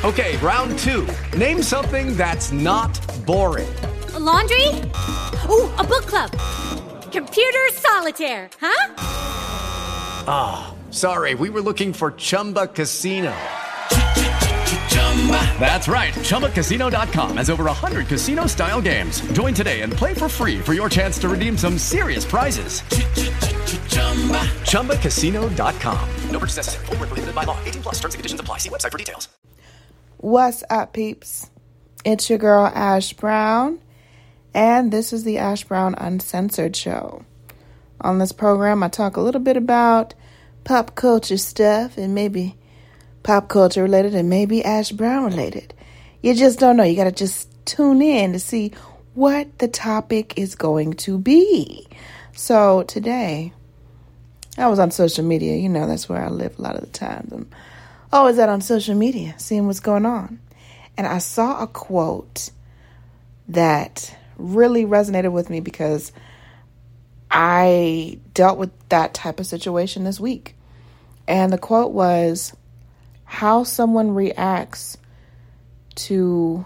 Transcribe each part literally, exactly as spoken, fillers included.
Okay, round two. Name something that's not boring. A laundry? Ooh, a book club. Computer solitaire, huh? Ah, oh, sorry, we were looking for Chumba Casino. That's right, Chumba Casino dot com has over one hundred casino-style games. Join today and play for free for your chance to redeem some serious prizes. Chumba Casino dot com. No purchase necessary. Void where prohibited by law. eighteen plus terms and conditions apply. See website for details. What's up, peeps? It's your girl, Ash Brown, and this is the Ash Brown Uncensored Show. On this program, I talk a little bit about pop culture stuff and maybe pop culture related and maybe Ash Brown related. You just don't know. You got to just tune in to see what the topic is going to be. So today, I was on social media. You know, that's where I live a lot of the times. I'm always out on social media, seeing what's going on. And I saw a quote that really resonated with me because I dealt with that type of situation this week. And the quote was, how someone reacts to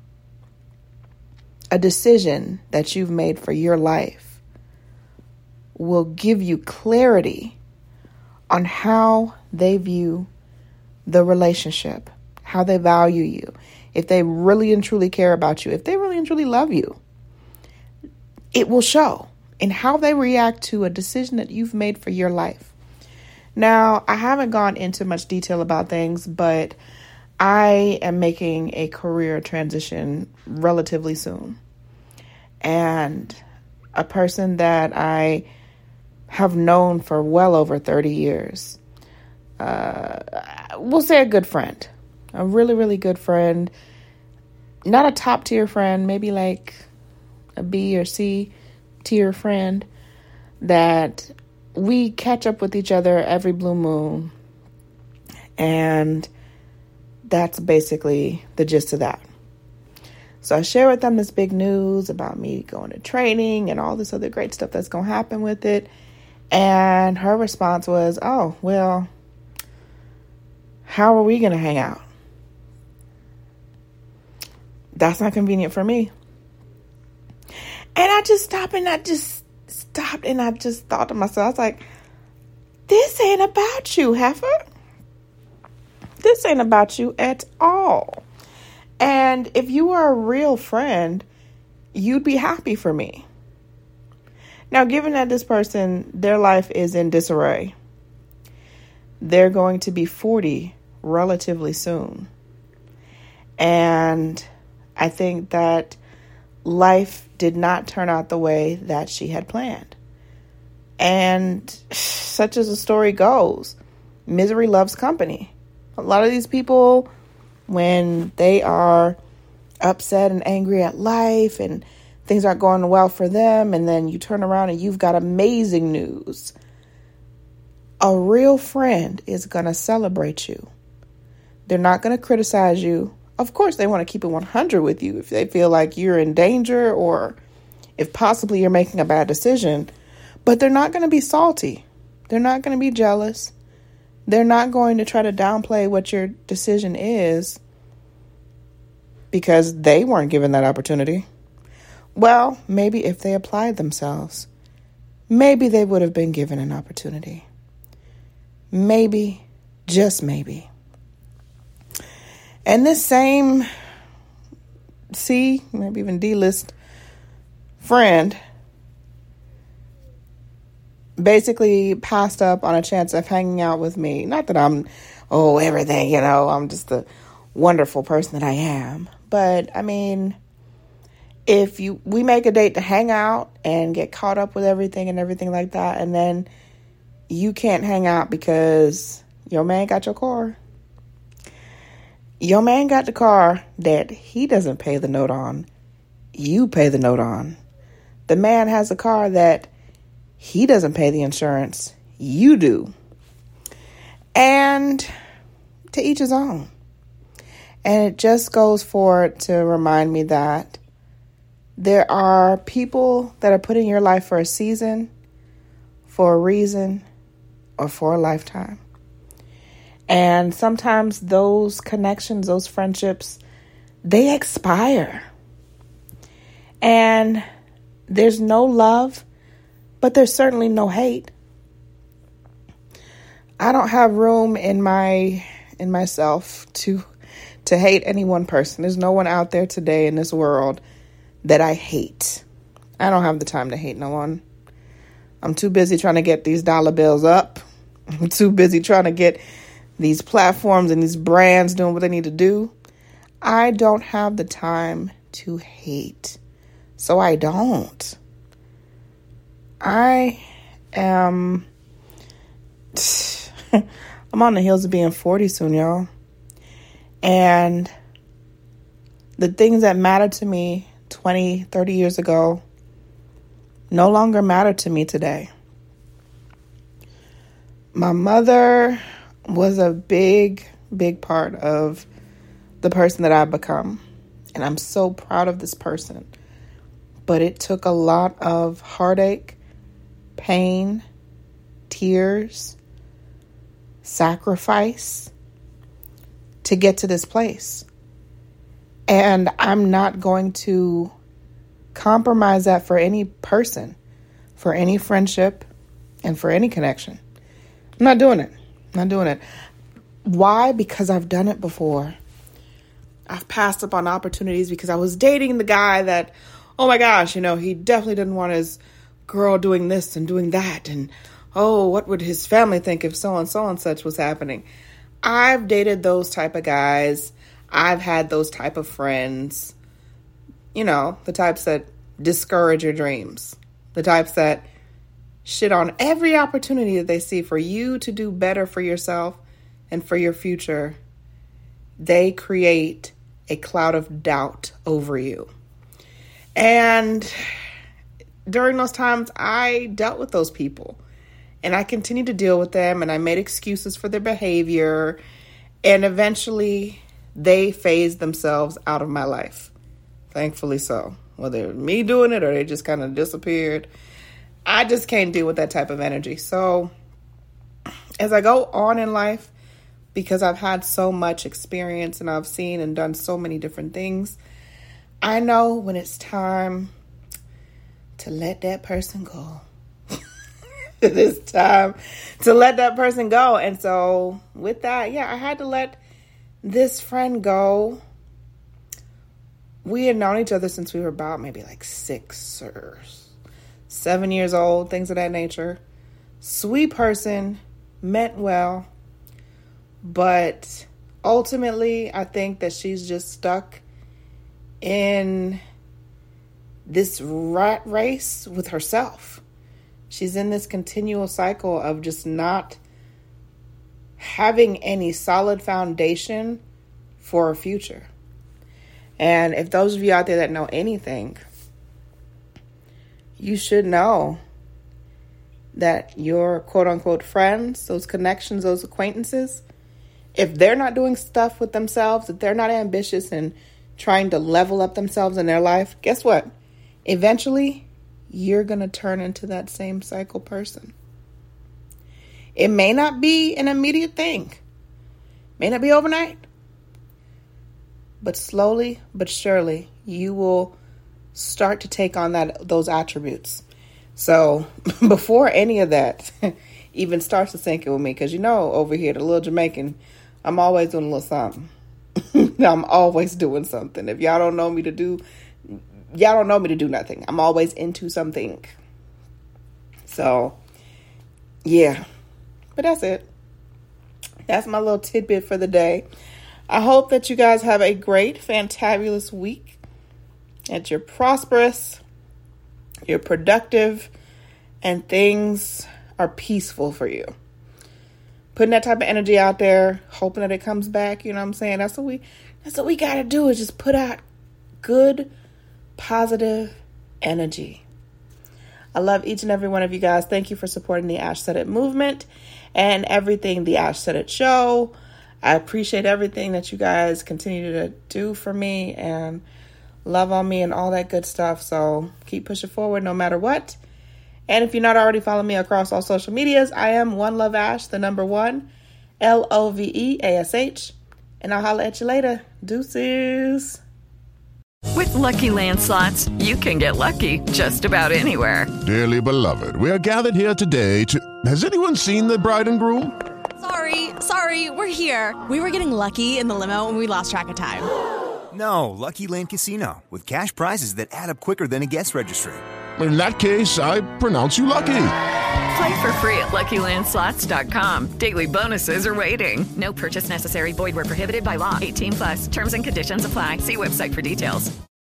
a decision that you've made for your life will give you clarity on how they view the relationship, how they value you, if they really and truly care about you, if they really and truly love you. It will show in how they react to a decision that you've made for your life. Now, I haven't gone into much detail about things, but I am making a career transition relatively soon. And a person that I have known for well over thirty years, uh, we'll say a good friend, a really, really good friend, not a top tier friend, maybe like a B or C tier friend that we catch up with each other every blue moon. And that's basically the gist of that. So I share with them this big news about me going to training and all this other great stuff that's going to happen with it. And her response was, oh, well, how are we going to hang out? That's not convenient for me. And I just stopped and I just stopped and I just thought to myself, I was like, this ain't about you, heifer. This ain't about you at all. And if you were a real friend, you'd be happy for me. Now, given that this person, their life is in disarray, they're going to be forty relatively soon. And I think that life did not turn out the way that she had planned. And such as the story goes, misery loves company. A lot of these people, when they are upset and angry at life and things aren't going well for them, and then you turn around and you've got amazing news, a real friend is going to celebrate you. They're not going to criticize you. Of course, they want to keep it one hundred with you if they feel like you're in danger or if possibly you're making a bad decision. But they're not going to be salty. They're not going to be jealous. They're not going to try to downplay what your decision is because they weren't given that opportunity. Well, maybe if they applied themselves, maybe they would have been given an opportunity. Maybe, just maybe. And this same C, maybe even D-list friend basically passed up on a chance of hanging out with me. Not that I'm, oh, everything, you know, I'm just the wonderful person that I am. But, I mean, if you we make a date to hang out and get caught up with everything and everything like that, and then you can't hang out because your man got your car. Your man got the car that he doesn't pay the note on. You pay the note on. The man has a car that he doesn't pay the insurance. You do. And to each his own. And it just goes forward to remind me that there are people that are put in your life for a season, for a reason, or for a lifetime. And sometimes those connections, those friendships, they expire. And there's no love, but there's certainly no hate. I don't have room in my in myself to to hate any one person. There's no one out there today in this world that I hate. I don't have the time to hate no one. I'm too busy trying to get these dollar bills up. I'm too busy trying to get these platforms and these brands doing what they need to do. I don't have the time to hate. So I don't. I am... I'm on the heels of being forty soon, y'all. And the things that mattered to me twenty, thirty years ago no longer matter to me today. My mother was a big, big part of the person that I've become. And I'm so proud of this person. But it took a lot of heartache, pain, tears, sacrifice to get to this place. And I'm not going to compromise that for any person, for any friendship, and for any connection. I'm not doing it. I'm not doing it. Why? Because I've done it before. I've passed up on opportunities because I was dating the guy that, oh my gosh, you know, he definitely didn't want his girl doing this and doing that. And, oh, what would his family think if so and so and such was happening? I've dated those type of guys. I've had those type of friends. You know, the types that discourage your dreams. The types that shit on every opportunity that they see for you to do better for yourself and for your future. They create a cloud of doubt over you. And during those times, I dealt with those people. And I continued to deal with them. And I made excuses for their behavior. And eventually, they phased themselves out of my life. Thankfully so. Whether it was me doing it or they just kind of disappeared. I just can't deal with that type of energy. So as I go on in life, because I've had so much experience and I've seen and done so many different things, I know when it's time to let that person go. It's time to let that person go. And so with that, yeah, I had to let this friend go. We had known each other since we were about maybe like six or seven years old, things of that nature. Sweet person, meant well. But ultimately, I think that she's just stuck in this rat race with herself. She's in this continual cycle of just not having any solid foundation for a future. And if those of you out there that know anything, you should know that your quote-unquote friends, those connections, those acquaintances, if they're not doing stuff with themselves, if they're not ambitious and trying to level up themselves in their life, guess what? Eventually, you're going to turn into that same cycle person. It may not be an immediate thing. May not be overnight. But slowly but surely, you will start to take on that those attributes. So before any of that even starts to sink in with me, because you know, over here, the little Jamaican, I'm always doing a little something. I'm always doing something. If y'all don't know me to do, y'all don't know me to do nothing. I'm always into something. So, yeah. But that's it. That's my little tidbit for the day. I hope that you guys have a great, fantabulous week. That you're prosperous, you're productive, and things are peaceful for you. Putting that type of energy out there, hoping that it comes back, you know what I'm saying? That's what we that's what we gotta do, is just put out good, positive energy. I love each and every one of you guys. Thank you for supporting the Ash Said It movement and everything the Ash Said It show. I appreciate everything that you guys continue to do for me and love on me and all that good stuff. So keep pushing forward no matter what. And if you're not already following me across all social medias, I am One Love Ash, the number one. L O V E A S H. And I'll holler at you later. Deuces. With Lucky Land Slots, you can get lucky just about anywhere. Dearly beloved, we are gathered here today to... Has anyone seen the bride and groom? Sorry, sorry, we're here. We were getting lucky in the limo and we lost track of time. No, Lucky Land Casino, with cash prizes that add up quicker than a guest registry. In that case, I pronounce you lucky. Play for free at Lucky Land Slots dot com. Daily bonuses are waiting. No purchase necessary. Void where prohibited by law. eighteen plus. Terms and conditions apply. See website for details.